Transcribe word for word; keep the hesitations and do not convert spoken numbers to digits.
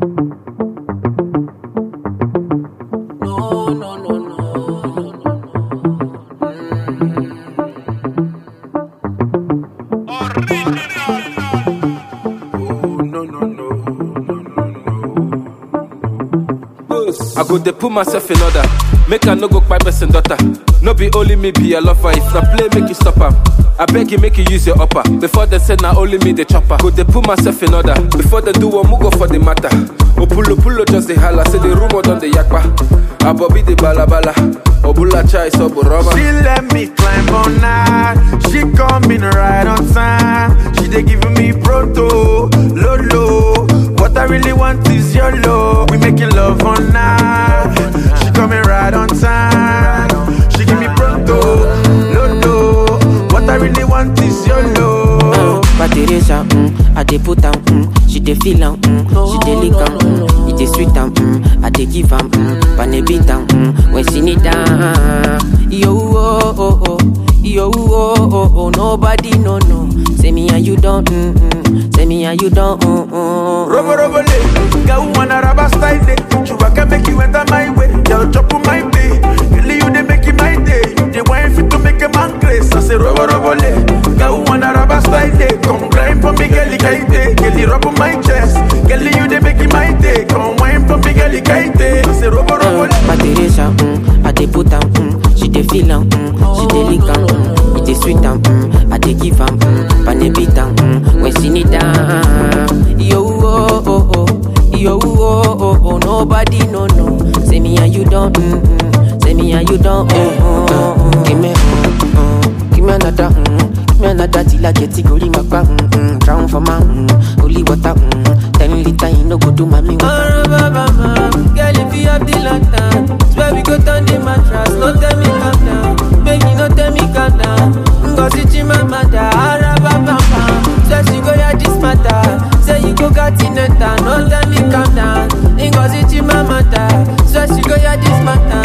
I go dey put myself in order. Make I no go kpai person daughter. No be only me be a lover. If na play, make you stop am. I beg you, make you use your upper. Before they say na only me the chopper. Go dey put myself in order. Before they do one, go for the matter. Opulo pulo just the holla. Say the rumor done the yakpa. Abobi the balabala. Obula chai so boroma. She let me climb on night. She coming right on time. She dey giving me proto, lolo. What I really want is your love. We making love all night. She coming right on time. She give me pronto, lolo. What I really want is your love. But Teresa, mm, I dey put am, mm, she dey feel am, mm, she dey lick am, mm, it dey sweet am, mm, I dey give am, mm, pane beat am, mm, when she need am. Yo oh oh oh, yo oh oh oh, nobody no no. Say me and you don't, mm, mm, say me and you don't, mm, mm. Robo robo le, girl wanna rubber style day. Chewbacca make you enter my way, girl chop on my day. Girl you dey make it my day, you dey wine fit to make a man craze. I say robo robo le, girl wanna rubber style day. Come grind for me, girl kaite, girl rub on my chest. Girl you dey make it my day, come wine for me, girl kaite. I say robo robo le. But Teresa, mm, I dey put am, mm, she dey feel am, mm, she dey lick am, mm, it dey sweet am, mm, I dey give am, mm, pane beat am, mm, when she need am. Yo oh oh oh, yo oh oh oh, nobody no no. Say me and you don't, mm, mm, say me and you don't, mm, mm, mm. Give me, mm, mm, give me another, mm, give me another till I get it, go my back, mm, mm, drown for my, mm, holy water, mm, ten liter, you no go do my me water. Girl, if you have the lantern, swear we go turn the mattress. No tell me calm down, baby, no tell me calm down. Cause it's in my mother, swear she go hear this matter. Say you go got in a town, no tell me calm down. Cause it's in my mother, swear she go hear this matter.